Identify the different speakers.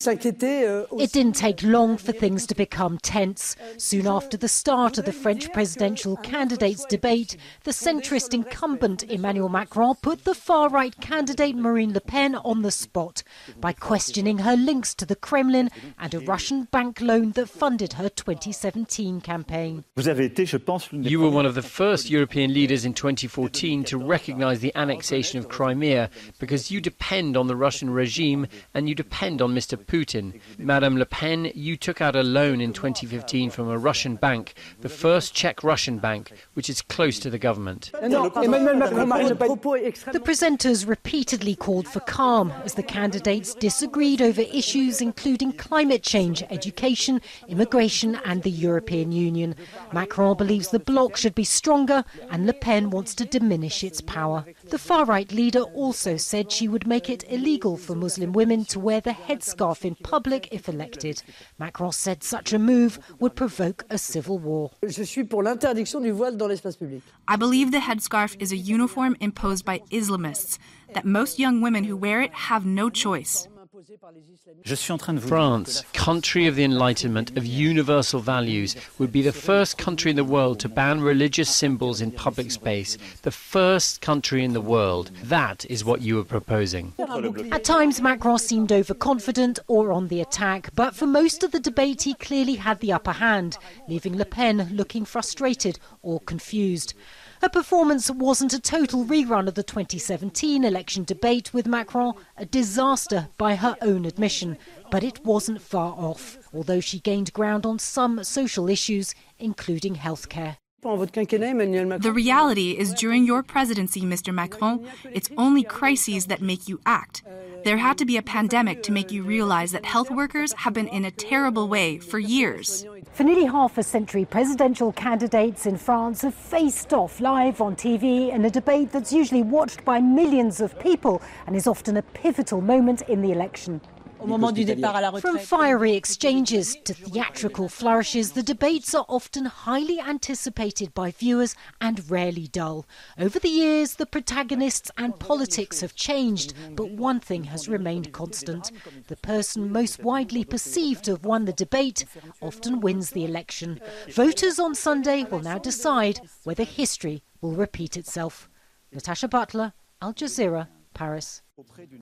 Speaker 1: It didn't take long for things to become tense. Soon after the start of the French presidential candidates debate, the centrist incumbent Emmanuel Macron put the far-right candidate Marine Le Pen on the spot by questioning her links to the Kremlin and a Russian bank loan that funded her 2017 campaign.
Speaker 2: You were one of the first European leaders in 2014 to recognise the annexation of Crimea because you depend on the Russian regime and you depend on Mr. Putin. Madame Le Pen, you took out a loan in 2015 from a Russian bank, the first Czech Russian bank, which is close to the government.
Speaker 1: The presenters repeatedly called for calm as the candidates disagreed over issues including climate change, education, immigration and the European Union. Macron believes the bloc should be stronger and Le Pen wants to diminish its power. The far-right leader also said she would make it illegal for Muslim women to wear the headscarf in public if elected. Macron said such a move would provoke a civil war.
Speaker 3: I believe the headscarf is a uniform imposed by Islamists, that most young women who wear it have no choice.
Speaker 2: France, country of the Enlightenment, of universal values, would be the first country in the world to ban religious symbols in public space. The first country in the world. That is what you are proposing.
Speaker 1: At times, Macron seemed overconfident or on the attack, but for most of the debate he clearly had the upper hand, leaving Le Pen looking frustrated or confused. Her performance wasn't a total rerun of the 2017 election debate with Macron, a disaster by her own admission. But it wasn't far off, although she gained ground on some social issues, including healthcare.
Speaker 3: The reality is during your presidency, Mr. Macron, it's only crises that make you act. There had to be a pandemic to make you realize that health workers have been in a terrible way for years.
Speaker 1: For nearly half a century, presidential candidates in France have faced off live on TV in a debate that's usually watched by millions of people and is often a pivotal moment in the election. From fiery exchanges to theatrical flourishes, the debates are often highly anticipated by viewers and rarely dull. Over the years, the protagonists and politics have changed, but one thing has remained constant. The person most widely perceived to have won the debate often wins the election. Voters on Sunday will now decide whether history will repeat itself. Natasha Butler, Al Jazeera, Paris.